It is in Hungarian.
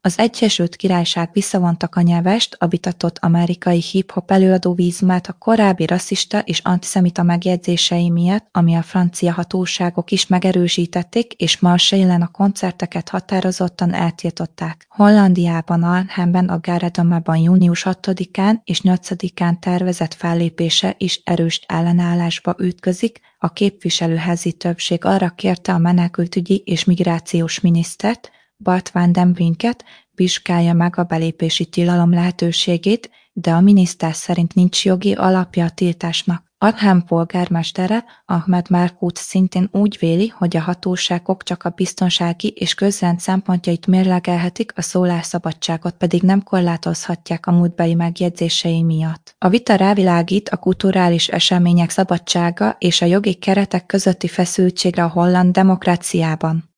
Az Egyesült Királyság visszavonta Kanye West, a vitatott amerikai hip-hop előadó vízumát a korábbi rasszista és antiszemita megjegyzései miatt, ami a francia hatóságok is megerősítették, és Marseille-en a koncerteket határozottan eltiltották. Hollandiában Arnhemben a Gare de Meban június 6-án és 8-án tervezett fellépése is erős ellenállásba ütközik, a képviselőházi többség arra kérte a menekültügyi és migrációs minisztert, Bart van den Brinket, vizsgálja meg a belépési tilalom lehetőségét, de a miniszter szerint nincs jogi alapja a tiltásnak. Arnhem polgármestere, Ahmed Merhout szintén úgy véli, hogy a hatóságok csak a biztonsági és közrend szempontjait mérlegelhetik, a szólásszabadságot pedig nem korlátozhatják a múltbeli megjegyzései miatt. A vita rávilágít a kulturális események szabadsága és a jogi keretek közötti feszültségre a holland demokráciában.